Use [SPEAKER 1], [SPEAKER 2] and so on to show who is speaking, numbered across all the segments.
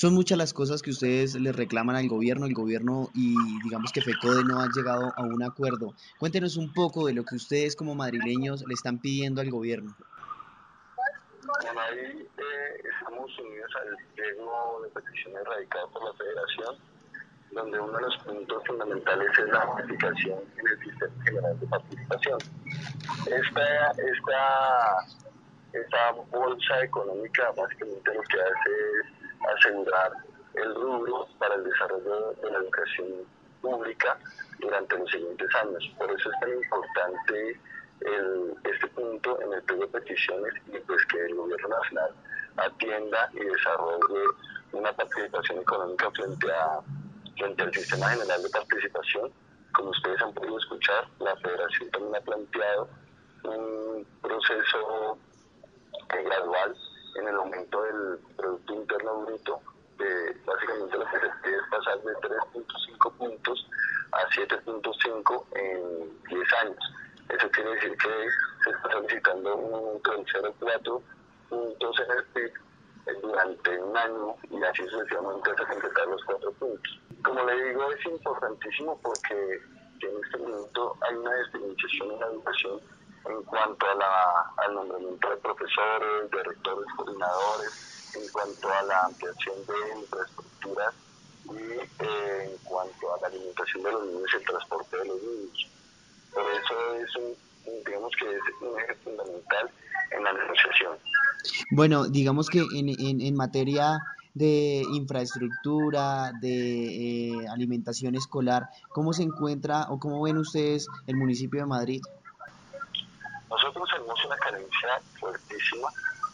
[SPEAKER 1] Son muchas las cosas que ustedes le reclaman al gobierno, el gobierno y digamos que FECODE no han llegado a un acuerdo. Cuéntenos un poco de lo que ustedes como madrileños le están pidiendo al gobierno.
[SPEAKER 2] Bueno, ahí estamos unidos al pliego de peticiones radicado por la Federación, donde uno de los puntos fundamentales es la modificación en el sistema general de participación. Esta bolsa económica básicamente lo que hace es asegurar el rubro para el desarrollo de la educación pública durante los siguientes años. Por eso es tan importante este punto en el pliego de peticiones y pues que el gobierno nacional atienda y desarrolle una participación económica frente al sistema general de participación. Como ustedes han podido escuchar, la Federación también ha planteado un proceso gradual en el aumento del Producto Interno Bruto. Básicamente lo que se pide es pasar de 3.5 puntos a 7.5 en 10 años. Eso quiere decir que se está solicitando un aumento del 0.4 puntos en el PIB durante un año y así sucesivamente hasta completar los 4 puntos. Como le digo, es importantísimo porque en este momento hay una desfinanciación en la educación en cuanto al nombramiento de profesores, de rectores, coordinadores, en cuanto a la ampliación de infraestructuras y en cuanto a la alimentación de los niños y el transporte de los niños. Por eso digamos que es un eje fundamental en la negociación.
[SPEAKER 1] Bueno, digamos que en materia de infraestructura, de alimentación escolar, ¿cómo se encuentra o cómo ven ustedes el municipio de Madrid?
[SPEAKER 2] Nosotros tenemos una carencia fuertísima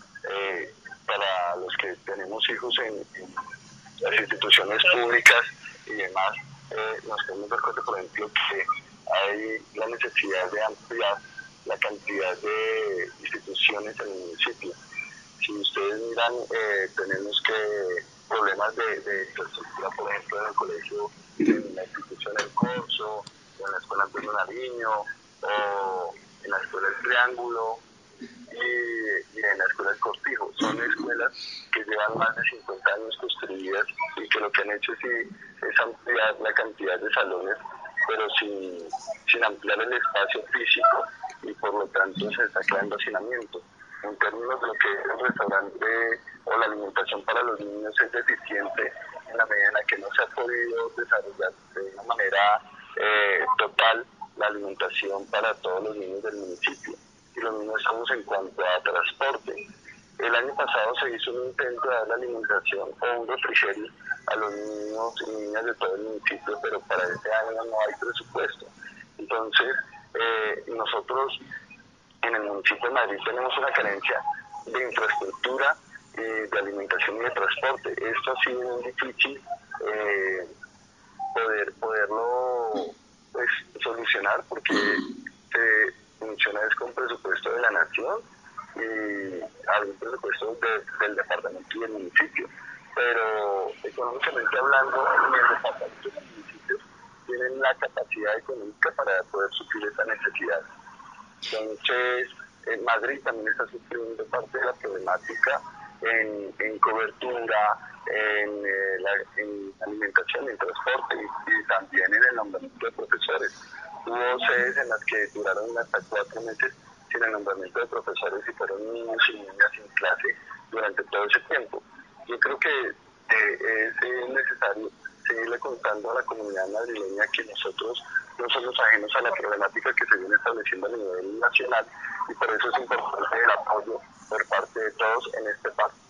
[SPEAKER 2] para los que tenemos hijos en las instituciones públicas y demás. Nos tenemos dar cuenta, por ejemplo, que hay la necesidad de ampliar la cantidad de instituciones en el municipio. Si ustedes miran, tenemos problemas de infraestructura, por ejemplo, en el colegio, en la institución El Corso, en la escuela Antonio Nariño, o en la escuela El Triángulo, y en la escuela El Cortijo. Son escuelas que llevan más de 50 años construidas y que lo que han hecho es ampliar la cantidad de salones, pero sin ampliar el espacio físico, y por lo tanto se está creando hacinamiento. En términos de lo que es el restaurante o la alimentación para los niños es deficiente en la medida en la que no se ha podido desarrollar de una manera total la alimentación para todos los niños del municipio. Y lo mismo estamos en cuanto a transporte. El año pasado se hizo un intento de dar la alimentación o un refrigerio a los niños y niñas de todo el municipio, pero para este año no hay presupuesto. Entonces, nosotros en el municipio de Madrid tenemos una carencia de infraestructura, de alimentación y de transporte. Esto ha sido muy difícil poderlo pues, solucionar porque se funciona es con presupuesto de la nación y algún presupuesto del departamento y del municipio. Pero económicamente hablando, ni el departamento ni el municipio tienen la capacidad económica para poder suplir esta necesidad. Entonces, Madrid también está sufriendo parte de la problemática en cobertura, en alimentación, en transporte y también en el nombramiento de profesores. Hubo sedes en las que duraron hasta 4 meses sin el nombramiento de profesores y fueron niños y niñas sin clase durante todo ese tiempo. Yo creo que es necesario seguirle contando a la comunidad madrileña que nosotros no somos ajenos a la problemática que se viene estableciendo a nivel nacional y por eso es importante el apoyo por parte de todos en este pacto.